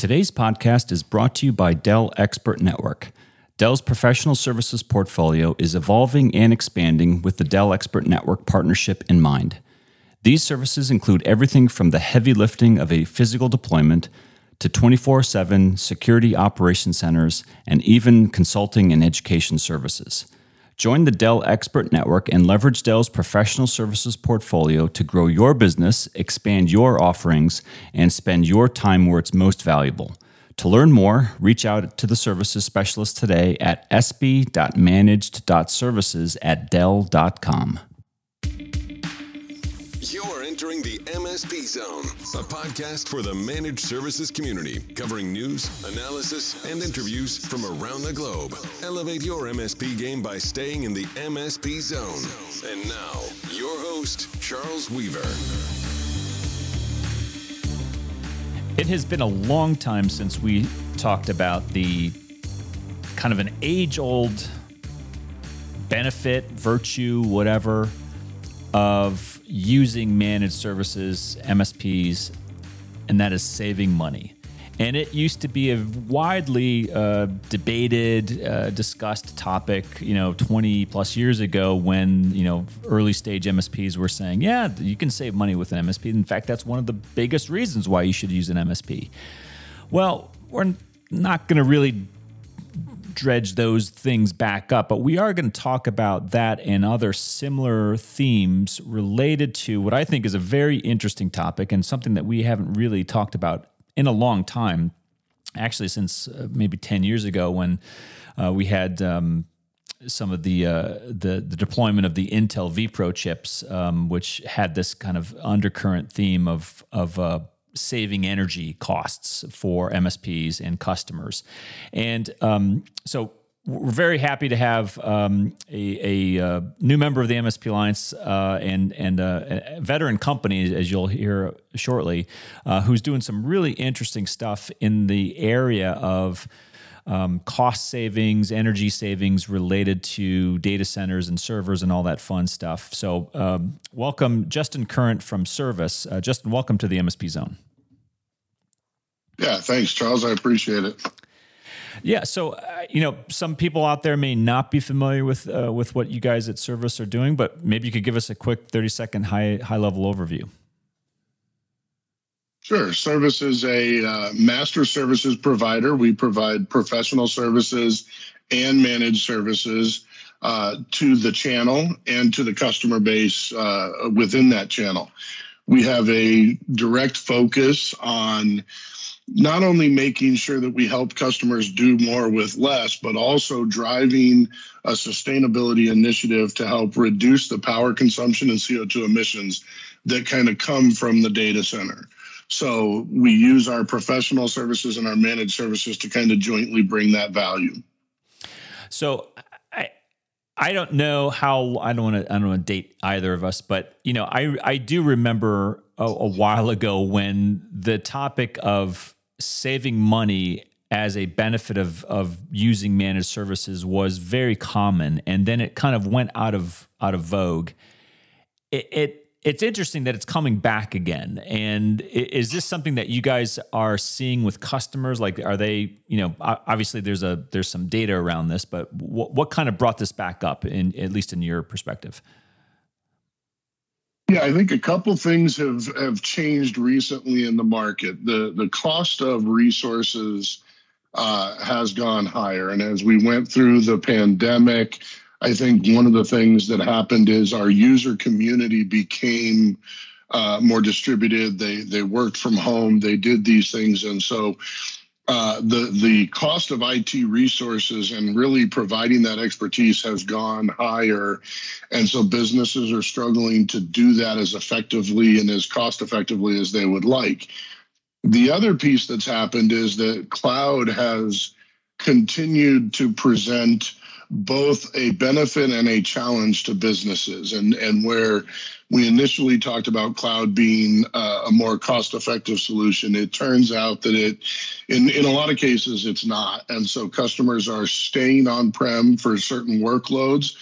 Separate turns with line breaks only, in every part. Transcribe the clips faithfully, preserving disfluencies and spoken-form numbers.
Today's podcast is brought to you by Dell Expert Network. Dell's professional services portfolio is evolving and expanding with the Dell Expert Network partnership in mind. These services include everything from the heavy lifting of a physical deployment to twenty-four seven security operations centers and even consulting and education services. Join the Dell Expert Network and leverage Dell's professional services portfolio to grow your business, expand your offerings, and spend your time where it's most valuable. To learn more, reach out to the services specialist today at s b dot managed dot services at dell dot com.
You're entering the M S P Zone, a podcast for the managed services community, covering news, analysis, and interviews from around the globe. Elevate your M S P game by staying in the M S P Zone. And now, your host, Charles Weaver.
It has been a long time since we talked about the kind of an age-old benefit, virtue, whatever, of using managed services, M S Ps, and that is saving money. And it used to be a widely uh, debated, uh, discussed topic, you know, twenty plus years ago when, you know, early stage M S Ps were saying, yeah, you can save money with an M S P. In fact, that's one of the biggest reasons why you should use an M S P. Well, we're not going to really dredge those things back up, but we are going to talk about that and other similar themes related to what I think is a very interesting topic and something that we haven't really talked about in a long time, actually since uh, maybe ten years ago when uh, we had um, some of the, uh, the the deployment of the Intel vPro chips, um, which had this kind of undercurrent theme of of uh, saving energy costs for M S Ps and customers. And um, so we're very happy to have um, a, a uh, new member of the M S P Alliance uh, and, and uh, a veteran company, as you'll hear shortly, uh, who's doing some really interesting stuff in the area of um, cost savings, energy savings related to data centers and servers and all that fun stuff. So um, welcome, Justin Current from Service. Uh, Justin, welcome to the M S P Zone.
Yeah, thanks, Charles. I appreciate it.
Yeah, so uh, you know, some people out there may not be familiar with uh, with what you guys at Service are doing, but maybe you could give us a quick thirty second high high level overview.
Sure. Service is a uh, master services provider. We provide professional services and managed services uh, to the channel and to the customer base uh, within that channel. We have a direct focus on not only making sure that we help customers do more with less, but also driving a sustainability initiative to help reduce the power consumption and C O two emissions that kind of come from the data center. So we use our professional services and our managed services to kind of jointly bring that value.
So I I don't know how I don't want to I don't want to date either of us, but you know I I do remember a, a while ago when the topic of saving money as a benefit of of using managed services was very common, and then it kind of went out of out of vogue. It, it it's interesting that it's coming back again. And is this something that you guys are seeing with customers? Like, are they, you know, obviously there's a there's some data around this, but what what kind of brought this back up, in at least in your perspective?
Yeah, I think a couple things have, have changed recently in the market. The the cost of resources uh, has gone higher. And as we went through the pandemic, I think one of the things that happened is our user community became uh, more distributed. They they worked from home. They did these things. And so Uh, the the cost of I T resources and really providing that expertise has gone higher, and so businesses are struggling to do that as effectively and as cost effectively as they would like. The other piece that's happened is that cloud has continued to present both a benefit and a challenge to businesses, and and where we initially talked about cloud being uh, a more cost-effective solution, it turns out that it, in, in a lot of cases, it's not. And so customers are staying on-prem for certain workloads,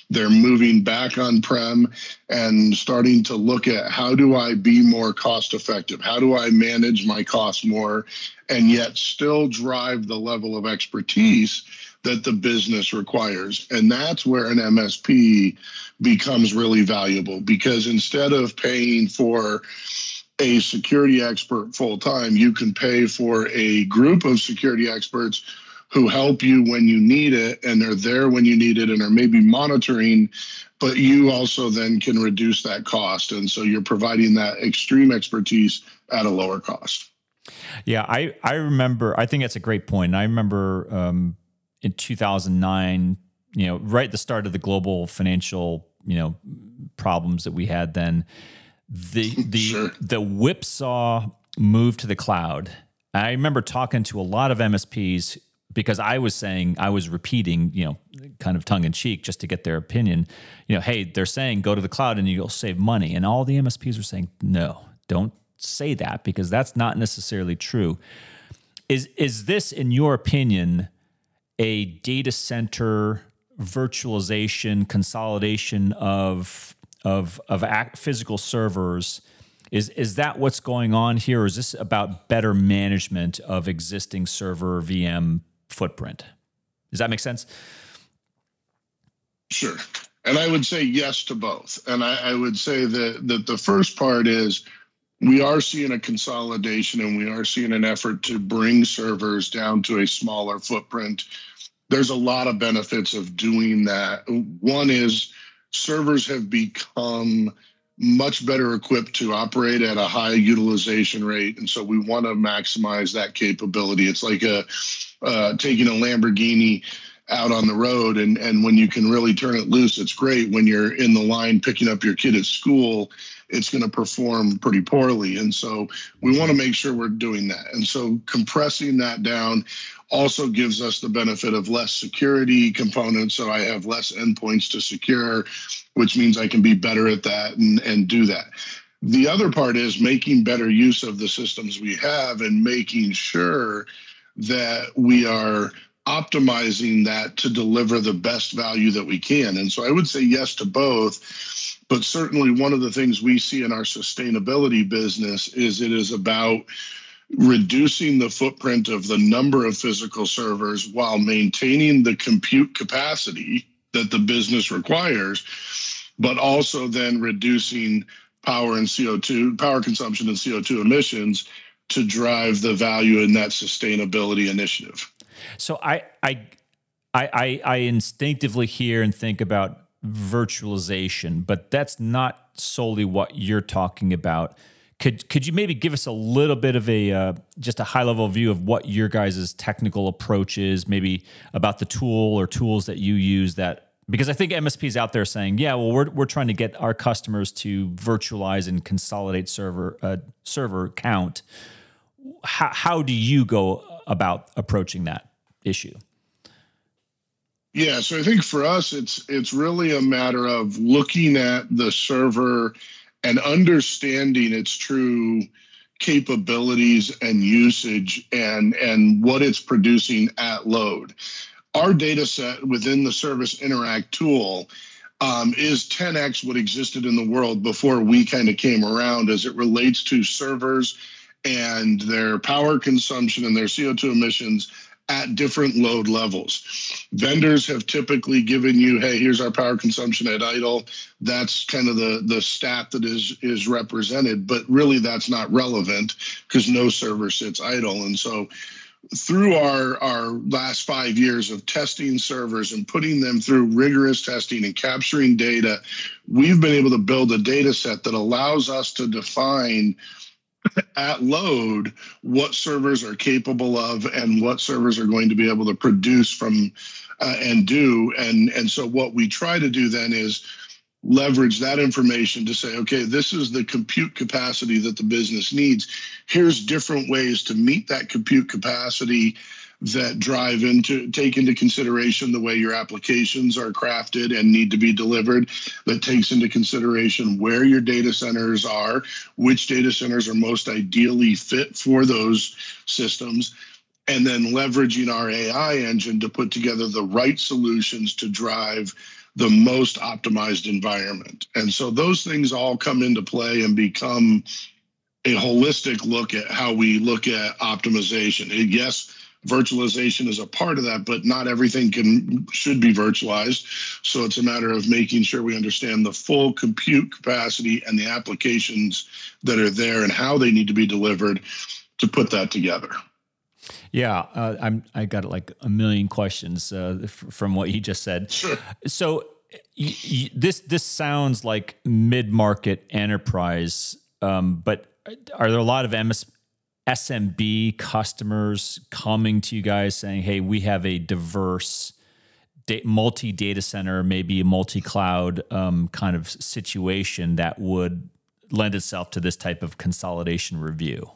They're moving back on-prem and starting to look at how do I be more cost effective? How do I manage my costs more and yet still drive the level of expertise that the business requires? And that's where an M S P becomes really valuable, because instead of paying for a security expert full-time, you can pay for a group of security experts who help you when you need it, and they're there when you need it and are maybe monitoring, but you also then can reduce that cost. And so you're providing that extreme expertise at a lower cost.
Yeah, I, I remember, I think that's a great point. And I remember um, in two thousand nine, you know, right at the start of the global financial, you know, problems that we had then, the the
Sure.
the whipsaw move to the cloud. I remember talking to a lot of M S Ps because I was saying, I was repeating, you know, kind of tongue in cheek just to get their opinion. You know, hey, they're saying go to the cloud and you'll save money. And all the M S Ps were saying, no, don't say that, because that's not necessarily true. Is is this, in your opinion, a data center virtualization, consolidation of of of act, physical servers? Is is that what's going on here, or is this about better management of existing server V M footprint? Does that make sense?
Sure. And I would say yes to both. And I, I would say that, that the first part is we are seeing a consolidation, and we are seeing an effort to bring servers down to a smaller footprint. There's a lot of benefits of doing that. One is servers have become much better equipped to operate at a high utilization rate. And so we want to maximize that capability. It's like a uh, taking a Lamborghini out on the road, and, and when you can really turn it loose, it's great. When you're in the line picking up your kid at school, it's going to perform pretty poorly. And so we want to make sure we're doing that. And so compressing that down also gives us the benefit of less security components. So I have less endpoints to secure, which means I can be better at that and, and do that. The other part is making better use of the systems we have and making sure that we are optimizing that to deliver the best value that we can. And so I would say yes to both, but certainly one of the things we see in our sustainability business is it is about reducing the footprint of the number of physical servers while maintaining the compute capacity that the business requires, but also then reducing power and C O two, power consumption and C O two emissions to drive the value in that sustainability initiative.
So I, I, I, I instinctively hear and think about virtualization, but that's not solely what you're talking about. Could could you maybe give us a little bit of a uh, just a high level view of what your guys' technical approach is, maybe about the tool or tools that you use? That because I think M S Ps out there saying, yeah, well, we're we're trying to get our customers to virtualize and consolidate server uh, server count. How how do you go about approaching that issue?
Yeah, so I think for us, it's it's really a matter of looking at the server and understanding its true capabilities and usage and, and what it's producing at load. Our data set within the Service Interact tool um, is ten x what existed in the world before we kind of came around as it relates to servers and their power consumption and their C O two emissions at different load levels. Vendors have typically given you, hey, here's our power consumption at idle. That's kind of the, the stat that is, is represented, but really that's not relevant because no server sits idle. And so through our, our last five years of testing servers and putting them through rigorous testing and capturing data, we've been able to build a data set that allows us to define at load what servers are capable of and what servers are going to be able to produce from uh, and do. And, and so what we try to do then is leverage that information to say, okay, this is the compute capacity that the business needs. Here's different ways to meet that compute capacity that drive into, take into consideration the way your applications are crafted and need to be delivered, that takes into consideration where your data centers are, which data centers are most ideally fit for those systems, and then leveraging our A I engine to put together the right solutions to drive the most optimized environment. And so those things all come into play and become a holistic look at how we look at optimization. And yes, virtualization is a part of that, but not everything can should be virtualized. So it's a matter of making sure we understand the full compute capacity and the applications that are there and how they need to be delivered to put that together.
Yeah, uh, I'm. I got like a million questions uh, f- from what you just said.
Sure.
So y- y- this this sounds like mid-market enterprise, um, but are there a lot of M S- S M B customers coming to you guys saying, "Hey, we have a diverse da- multi-data center, maybe a multi-cloud um, kind of situation that would lend itself to this type of consolidation review?"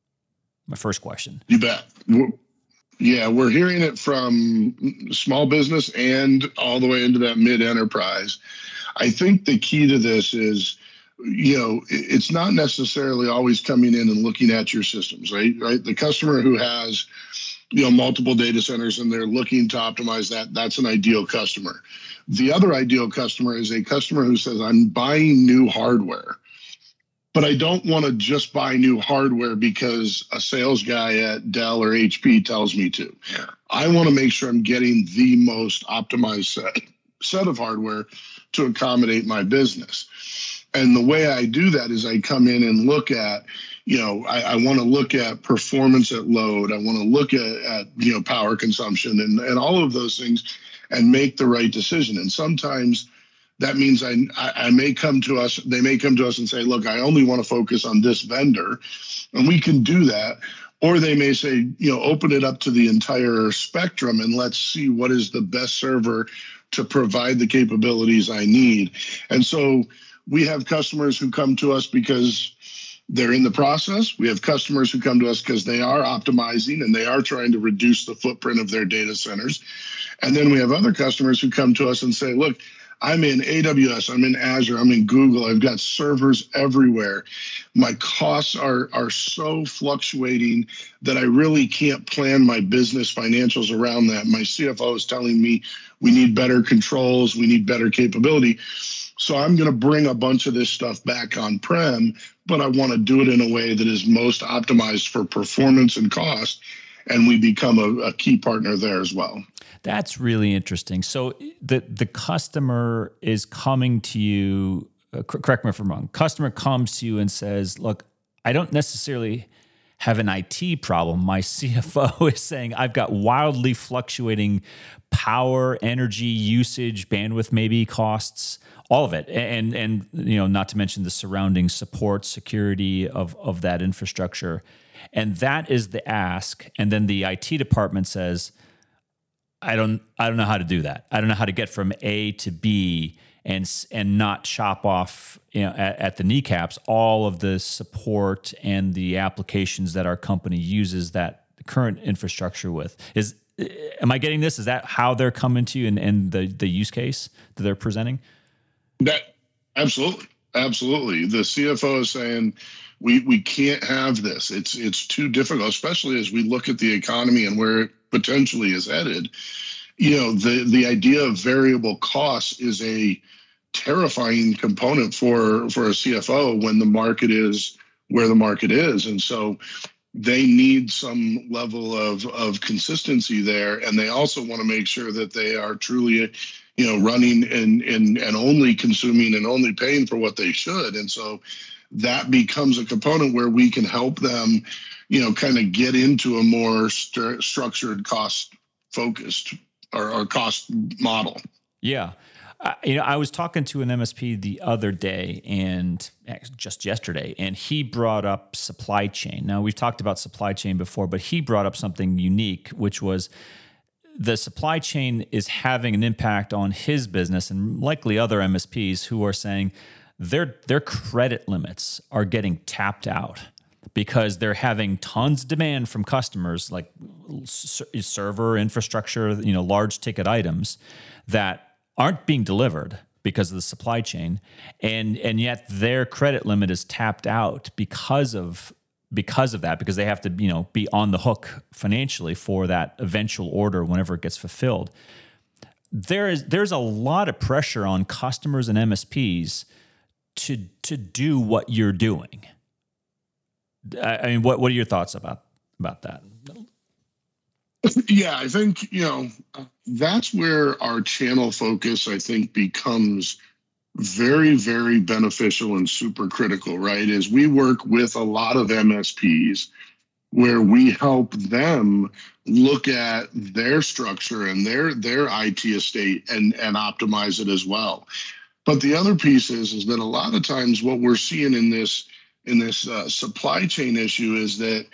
My first question.
You bet. We're, yeah, we're hearing it from small business and all the way into that mid-enterprise. I think the key to this is, you know, it's not necessarily always coming in and looking at your systems, right? Right. The customer who has, you know, multiple data centers and they're looking to optimize that, that's an ideal customer. The other ideal customer is a customer who says, I'm buying new hardware, but I don't want to just buy new hardware because a sales guy at Dell or H P tells me to. I want to make sure I'm getting the most optimized set, set of hardware to accommodate my business. And the way I do that is I come in and look at, you know, I, I want to look at performance at load. I want to look at, at, you know, power consumption and, and all of those things and make the right decision. And sometimes that means I, I may come to us, they may come to us and say, look, I only want to focus on this vendor, and we can do that. Or they may say, you know, open it up to the entire spectrum and let's see what is the best server to provide the capabilities I need. And so we have customers who come to us because they're in the process. We have customers who come to us because they are optimizing and they are trying to reduce the footprint of their data centers. And then we have other customers who come to us and say, look, I'm in A W S, I'm in Azure, I'm in Google, I've got servers everywhere. My costs are, are so fluctuating that I really can't plan my business financials around that. My C F O is telling me we need better controls, we need better capability. So I'm going to bring a bunch of this stuff back on-prem, but I want to do it in a way that is most optimized for performance and cost, and we become a, a key partner there as well.
That's really interesting. So the the customer is coming to you, uh, correct me if I'm wrong, customer comes to you and says, look, I don't necessarily have an I T problem. My C F O is saying I've got wildly fluctuating power, energy usage, bandwidth, maybe costs, all of it. And, and you know, not to mention the surrounding support, security of, of that infrastructure. And that is the ask. And then the I T department says, I don't I don't know how to do that. I don't know how to get from A to B and and not chop off, you know, at, at the kneecaps all of the support and the applications that our company uses that current infrastructure with. Is am I getting this? Is that how they're coming to you and, and the the use case that they're presenting?
That absolutely, absolutely. The C F O is saying we we can't have this. It's it's too difficult, especially as we look at the economy and where it potentially is headed. You know, the the idea of variable costs is a terrifying component for for a C F O when the market is where the market is, and so they need some level of of consistency there, and they also want to make sure that they are truly, you know, running and and and only consuming and only paying for what they should. And so that becomes a component where we can help them, you know, kind of get into a more st- structured, cost focused or, or cost model.
Yeah. Uh, you know, I was talking to an M S P the other day and just yesterday, and he brought up supply chain. Now, we've talked about supply chain before, but he brought up something unique, which was the supply chain is having an impact on his business and likely other M S Ps who are saying their their credit limits are getting tapped out because they're having tons of demand from customers, like server infrastructure, you know, large ticket items that aren't being delivered because of the supply chain, and and yet their credit limit is tapped out because of because of that, because they have to, you know, be on the hook financially for that eventual order whenever it gets fulfilled. there is there's a lot of pressure on customers and M S Ps to to do what you're doing. I, I mean, what what are your thoughts about about that?
Yeah, I think, you know, that's where our channel focus, I think, becomes very, very beneficial and super critical, right? Is we work with a lot of M S Ps where we help them look at their structure and their their I T estate and, and optimize it as well. But the other piece is, is that a lot of times what we're seeing in this in this uh, supply chain issue is that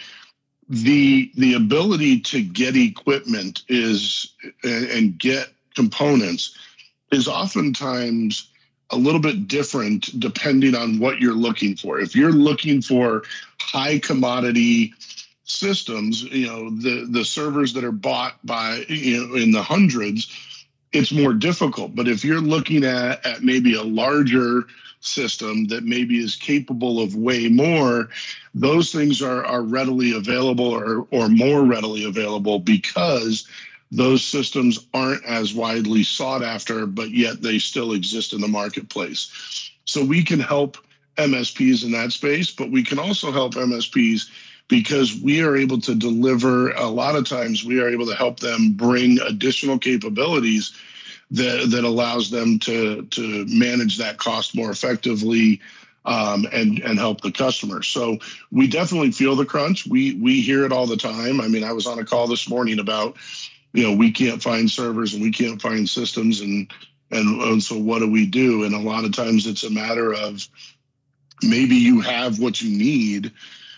the the ability to get equipment is and, and get components is oftentimes a little bit different depending on what you're looking for. If you're looking for high commodity systems, you know, the the servers that are bought by, you know, in the hundreds, it's more difficult. But if you're looking at at maybe a larger system that maybe is capable of way more, those things are are readily available or or more readily available because those systems aren't as widely sought after, but yet they still exist in the marketplace. So we can help M S Ps in that space, but we can also help M S Ps because we are able to deliver, a lot of times we are able to help them bring additional capabilities that, that allows them to, to manage that cost more effectively um, and, and help the customer. So we definitely feel the crunch. We, we hear it all the time. I mean, I was on a call this morning about, you know, we can't find servers and we can't find systems. And, and, and so what do we do? And a lot of times it's a matter of maybe you have what you need.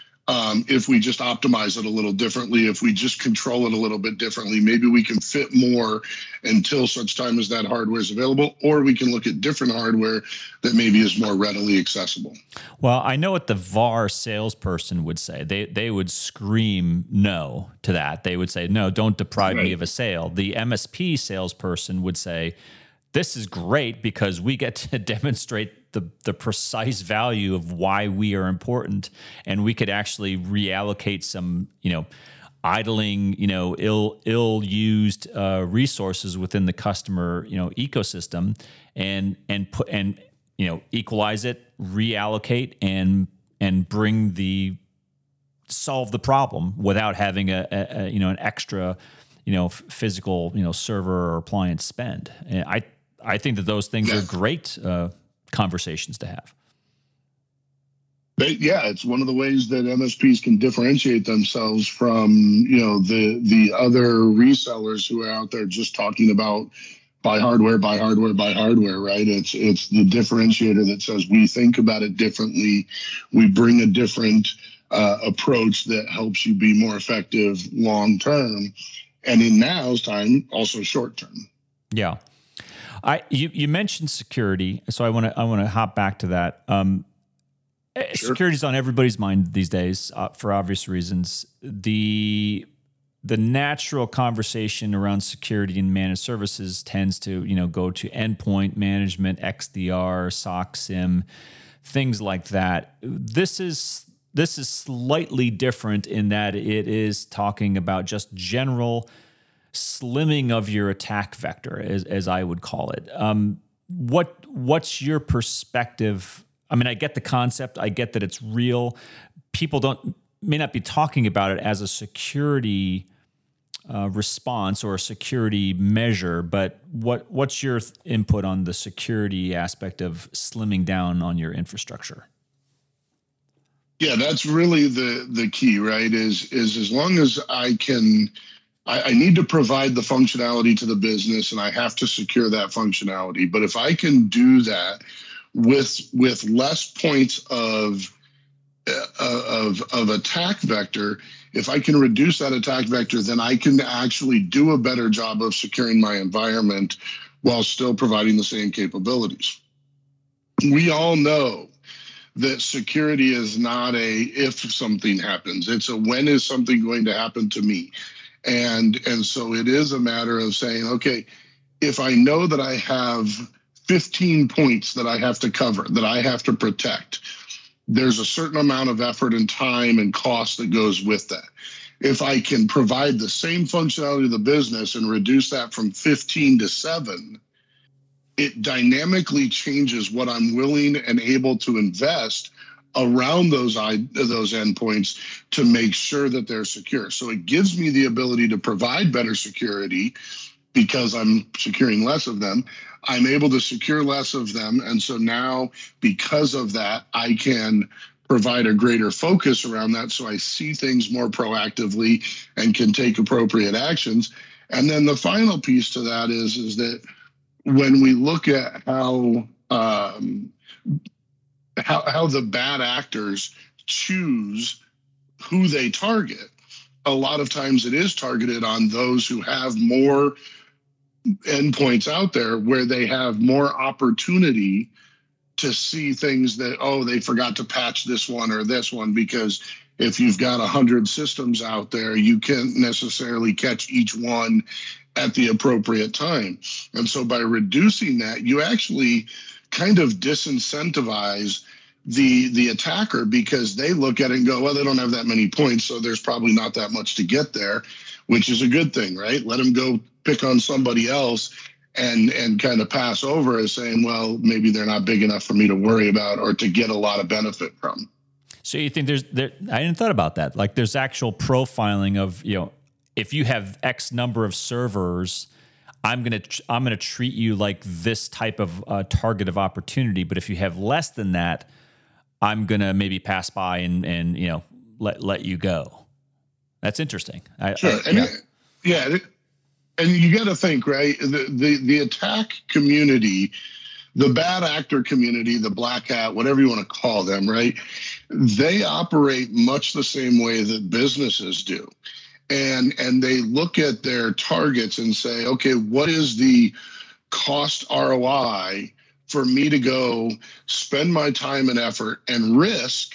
Um, if we just optimize it a little differently, if we just control it a little bit differently, maybe we can fit more until such time as that hardware is available, or we can look at different hardware that maybe is more readily accessible.
Well, I know what the V A R salesperson would say. They they would scream no to that. They would say, no, don't deprive
Right.
me of a sale. The M S P salesperson would say, this is great because we get to demonstrate the the precise value of why we are important, and we could actually reallocate some, you know, idling, you know, ill ill used uh, resources within the customer, you know, ecosystem, and and put and you know equalize it, reallocate, and and bring the solve the problem without having a, a, a you know an extra, you know, f- physical, you know, server or appliance spend. And I I think that those things
Yeah.
are great uh, conversations to have.
But yeah, it's one of the ways that M S Ps can differentiate themselves from, you know, the the other resellers who are out there just talking about buy hardware, buy hardware, buy hardware, right? It's it's the differentiator that says we think about it differently. We bring a different uh, approach that helps you be more effective long term, and in now's time, also short term.
Yeah. I you, you mentioned security, so I want to I want to hop back to that. Um,
Sure.
Security is on everybody's mind these days uh, for obvious reasons. The the natural conversation around security and managed services tends to you know go to endpoint management, X D R, S O C S I M, things like that. This is this is slightly different in that it is talking about just general slimming of your attack vector, as, as I would call it. Um, what what's your perspective? I mean, I get the concept. I get that it's real. People don't may not be talking about it as a security uh, response or a security measure, but what what's your th- input on the security aspect of slimming down on your infrastructure?
Yeah, that's really the the key, right? Is is as long as I can. I, I need to provide the functionality to the business, and I have to secure that functionality. But if I can do that with with less points of uh, of of attack vector, if I can reduce that attack vector, then I can actually do a better job of securing my environment while still providing the same capabilities. We all know that security is not a if something happens; it's a when is something going to happen to me. And and so it is a matter of saying, okay, if I know that I have fifteen points that I have to cover, that I have to protect, there's a certain amount of effort and time and cost that goes with that. if I can provide the same functionality to the business and reduce that from fifteen to seven, it dynamically changes what I'm willing and able to invest around those those endpoints to make sure that they're secure. So it gives me the ability to provide better security because I'm securing less of them. I'm able to secure less of them. And so now, because of that, I can provide a greater focus around that. So I see things more proactively and can take appropriate actions. And then the final piece to that is, is that when we look at how, um, how, how the bad actors choose who they target, a lot of times it is targeted on those who have more endpoints out there where they have more opportunity to see things that, oh, they forgot to patch this one or this one, because if you've got a hundred systems out there, you can't necessarily catch each one at the appropriate time. And so by reducing that, you actually kind of disincentivize the the attacker, because they look at it and go, well, they don't have that many points, so there's probably not that much to get there, which is a good thing, right? Let them go pick on somebody else and and kind of pass over as saying, well, maybe they're not big enough for me to worry about or to get a lot of benefit from.
So you think there's there? I didn't thought about that. Like there's actual profiling of, you know, if you have X number of servers, I'm gonna I'm gonna treat you like this type of uh, target of opportunity. But if you have less than that, I'm gonna maybe pass by and and you know let let you go. That's interesting. I,
sure.
I,
and
yeah.
It, yeah. It, and you got to think, right? The, the the attack community, the bad actor community, the black hat, whatever you want to call them, right? They operate much the same way that businesses do. And and they look at their targets and say, okay, what is the cost R O I for me to go spend my time and effort and risk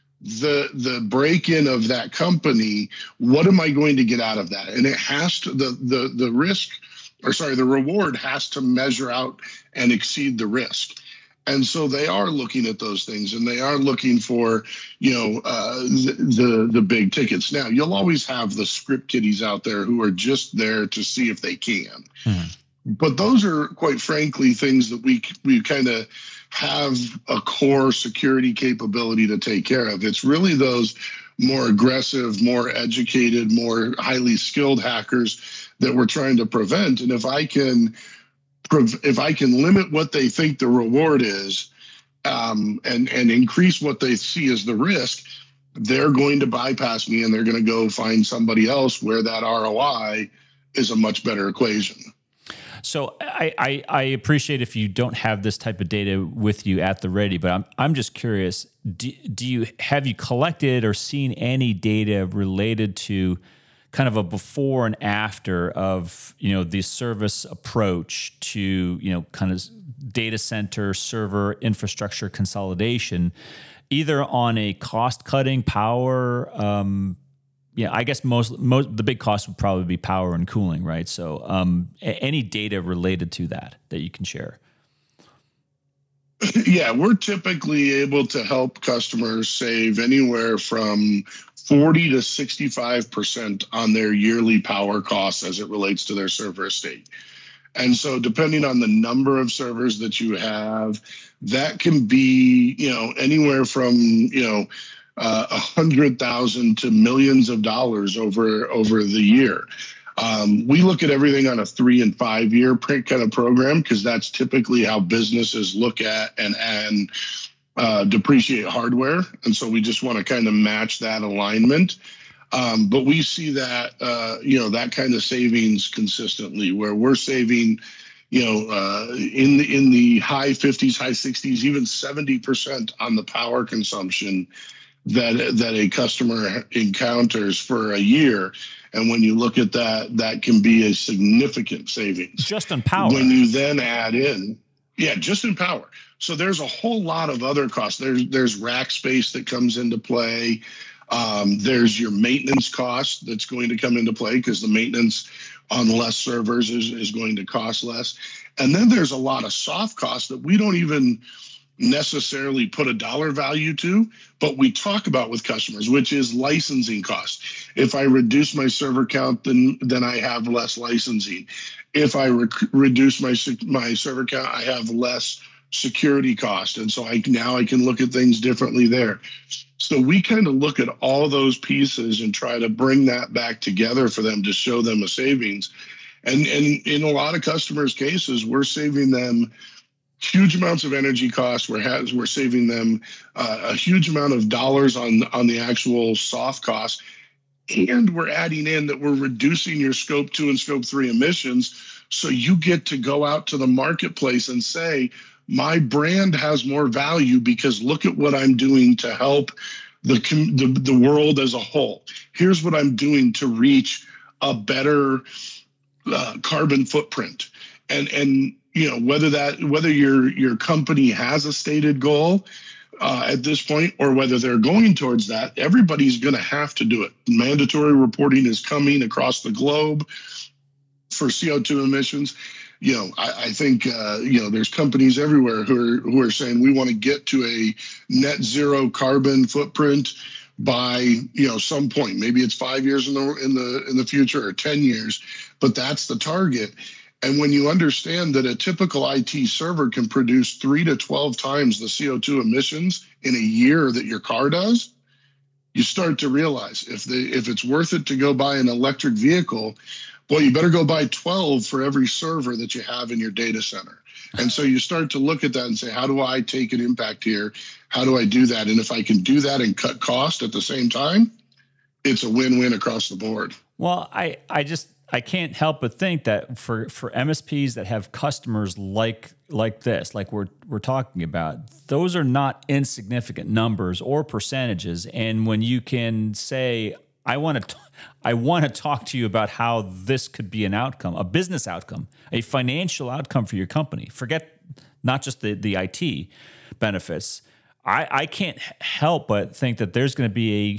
the the break-in of that company? What am I going to get out of that? And it has to, the the the risk, or sorry, the reward has to measure out and exceed the risk. And so they are looking at those things, and they are looking for, you know, uh, the, the the big tickets. Now, you'll always have the script kiddies out there who are just there to see if they can. Mm-hmm. But those are, quite frankly, things that we we kind of have a core security capability to take care of. It's really those more aggressive, more educated, more highly skilled hackers that we're trying to prevent. And if I can if I can limit what they think the reward is, um, and, and increase what they see as the risk, they're going to bypass me and they're going to go find somebody else where that R O I is a much better equation.
So I, I, I appreciate if you don't have this type of data with you at the ready, but I'm I'm just curious, do, do you have you collected or seen any data related to kind of a before and after of, you know, the service approach to, you know, kind of data center server infrastructure consolidation, either on a cost cutting power, um, yeah, I guess most, most the big cost would probably be power and cooling, right? So um, a- any data related to that that you can share?
Yeah, we're typically able to help customers save anywhere from forty to sixty-five percent on their yearly power costs as it relates to their server estate. And so depending on the number of servers that you have, that can be, you know, anywhere from, you know, uh, a hundred thousand to millions of dollars over, over the year. Um, we look at everything on a three and five year kind of program, because that's typically how businesses look at and, and uh, depreciate hardware. And so we just want to kind of match that alignment. Um, but we see that, uh, you know, that kind of savings consistently, where we're saving, you know, uh, in the, in the high fifties, high sixties, even seventy percent on the power consumption that that a customer encounters for a year. And when you look at that, that can be a significant savings.
Just in power.
When you then add in, yeah, just in power. So there's a whole lot of other costs. There's there's rack space that comes into play. Um, there's your maintenance cost that's going to come into play, because the maintenance on less servers is, is going to cost less. And then there's a lot of soft costs that we don't even necessarily put a dollar value to, but we talk about with customers, which is licensing costs. If I reduce my server count, then then I have less licensing. If I rec- reduce my my server count, I have less security cost, and so I now I can look at things differently there. So we kind of look at all those pieces and try to bring that back together for them to show them a savings. And and in a lot of customers' cases, we're saving them huge amounts of energy costs. We're has, we're saving them uh, a huge amount of dollars on on the actual soft costs, and we're adding in that we're reducing your scope two and scope three emissions. So you get to go out to the marketplace and say, my brand has more value because look at what I'm doing to help the the, the world as a whole. Here's what I'm doing to reach a better uh, carbon footprint, and and. You know, whether that whether your your company has a stated goal uh, at this point or whether they're going towards that, everybody's going to have to do it. Mandatory reporting is coming across the globe for C O two emissions. You know, I, I think uh, you know there's companies everywhere who are who are saying we want to get to a net zero carbon footprint by you know some point. Maybe it's five years in the in the in the future or ten years, but that's the target. And when you understand that a typical I T server can produce three to twelve times the C O two emissions in a year that your car does, you start to realize if the if it's worth it to go buy an electric vehicle, boy, you better go buy twelve for every server that you have in your data center. And so you start to look at that and say, how do I take an impact here? How do I do that? And if I can do that and cut cost at the same time, it's a win-win across the board.
Well, I, I just... I can't help but think that for, for M S Ps that have customers like like this, like we're we're talking about, those are not insignificant numbers or percentages. And when you can say, I want to I want to talk to you about how this could be an outcome, a business outcome, a financial outcome for your company. Forget not just the, the I T benefits. I, I can't help but think that there's going to be a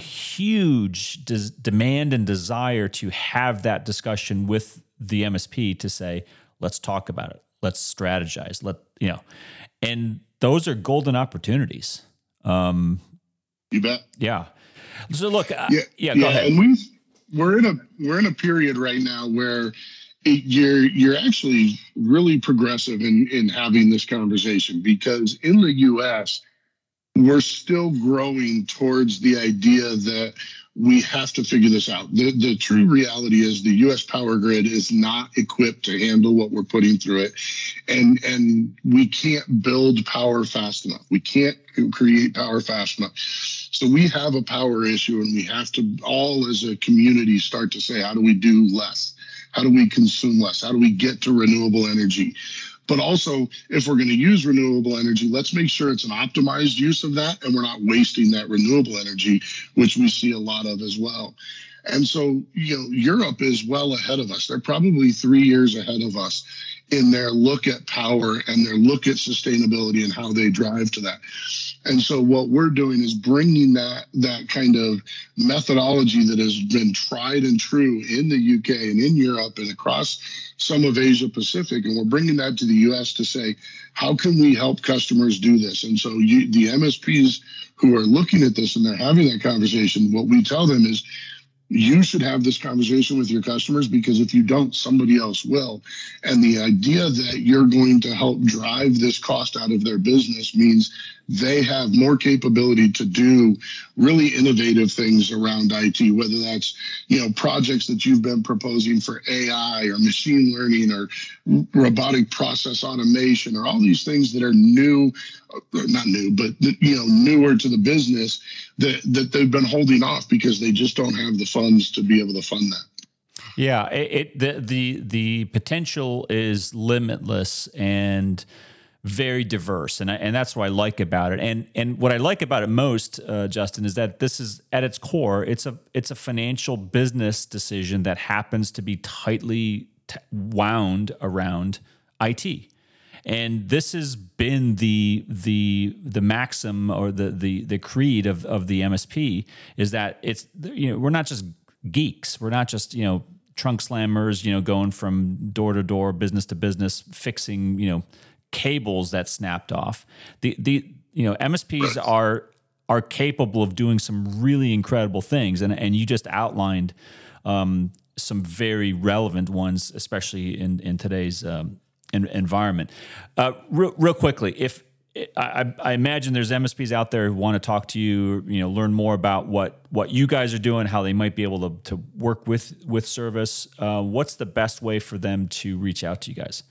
huge des- demand and desire to have that discussion with the M S P to say, let's talk about it. Let's strategize. Let you know, and those are golden opportunities. Um,
you bet.
Yeah. So look, uh,
yeah,
yeah, go
yeah,
ahead.
And we we're in a we're in a period right now where it, you're you're actually really progressive in in having this conversation, because in the U S we're still growing towards the idea that we have to figure this out. The, the true reality is the U S power grid is not equipped to handle what we're putting through it. And, and we can't build power fast enough. We can't create power fast enough. So we have a power issue, and we have to all as a community start to say, how do we do less? How do we consume less? How do we get to renewable energy? But also, if we're going to use renewable energy, let's make sure it's an optimized use of that and we're not wasting that renewable energy, which we see a lot of as well. And so, you know, Europe is well ahead of us. They're probably three years ahead of us in their look at power and their look at sustainability and how they drive to that. And so what we're doing is bringing that that kind of methodology that has been tried and true in the U K and in Europe and across some of Asia Pacific, and we're bringing that to the U S to say, how can we help customers do this? And so you, the M S Ps who are looking at this and they're having that conversation, what we tell them is, you should have this conversation with your customers, because if you don't, somebody else will. And the idea that you're going to help drive this cost out of their business means they have more capability to do really innovative things around I T, whether that's, you know, projects that you've been proposing for A I or machine learning or robotic process automation or all these things that are new, not new, but, you know, newer to the business that, that they've been holding off because they just don't have the funds to be able to fund that.
Yeah, it, it the the the potential is limitless and very diverse, and I, and that's what I like about it. And and what I like about it most, uh, Justin, is that this is at its core, it's a it's a financial business decision that happens to be tightly t- wound around I T. And this has been the the the maxim or the the the creed of of the M S P, is that it's, you know, we're not just geeks, we're not just, you know, trunk slammers, you know, going from door to door, business to business, fixing, you know, cables that snapped off. The the you know M S Ps are are capable of doing some really incredible things, and and you just outlined um, some very relevant ones, especially in in today's um, in, environment. Uh, real, real quickly, if I, I imagine there's M S Ps out there who want to talk to you, you know, learn more about what what you guys are doing, how they might be able to to work with with Service. Uh, what's the best way for them to reach out to you guys?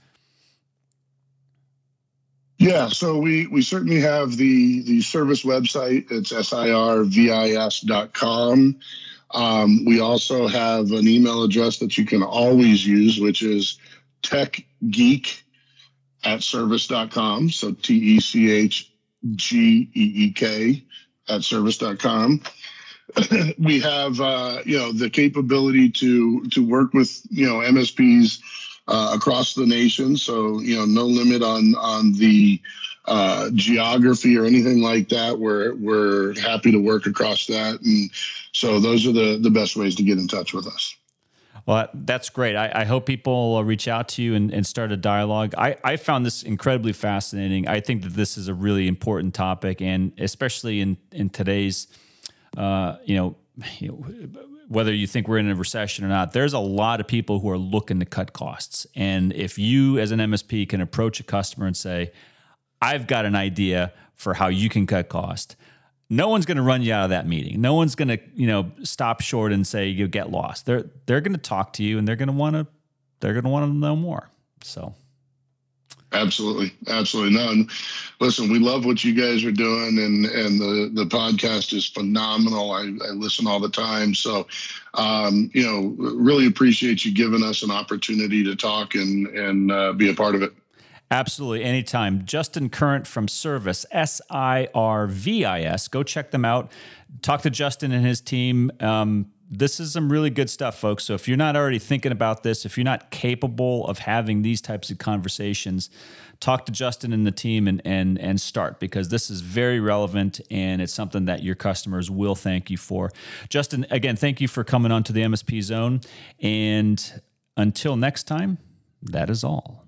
Yeah, so we, we certainly have the, the Service website. It's S I R V I S dot com. Um, we also have an email address that you can always use, which is techgeek at service dot com. So T E C H G E E K at service dot com. We have, uh, you know, the capability to, to work with, you know, M S Ps Uh, across the nation. So, you know, no limit on, on the uh, geography or anything like that. We're, we're happy to work across that. And so those are the, the best ways to get in touch with us.
Well, that's great. I, I hope people will reach out to you and, and start a dialogue. I, I found this incredibly fascinating. I think that this is a really important topic, and especially in, in today's, uh, you know, you know, whether you think we're in a recession or not, there's a lot of people who are looking to cut costs. And if you as an M S P can approach a customer and say, I've got an idea for how you can cut cost, no one's going to run you out of that meeting. No one's going to, you know, stop short and say you get lost. They're they're going to talk to you, and they're going to want to they're going to want to know more. So
Absolutely. Absolutely. No, and listen, we love what you guys are doing, and, and the, the podcast is phenomenal. I, I listen all the time. So, um, you know, really appreciate you giving us an opportunity to talk and, and uh, be a part of it.
Absolutely. Anytime. Justin Current from Service, S I R V I S. Go check them out. Talk to Justin and his team. Um, This is some really good stuff, folks. So if you're not already thinking about this, if you're not capable of having these types of conversations, talk to Justin and the team and and and start, because this is very relevant, and it's something that your customers will thank you for. Justin, again, thank you for coming on to the M S P Zone. And until next time, that is all.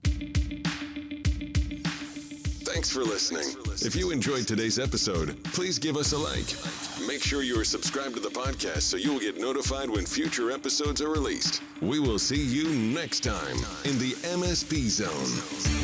Thanks for listening. If you enjoyed today's episode, please give us a like. Make sure you are subscribed to the podcast so you will get notified when future episodes are released. We will see you next time in the M S P Zone.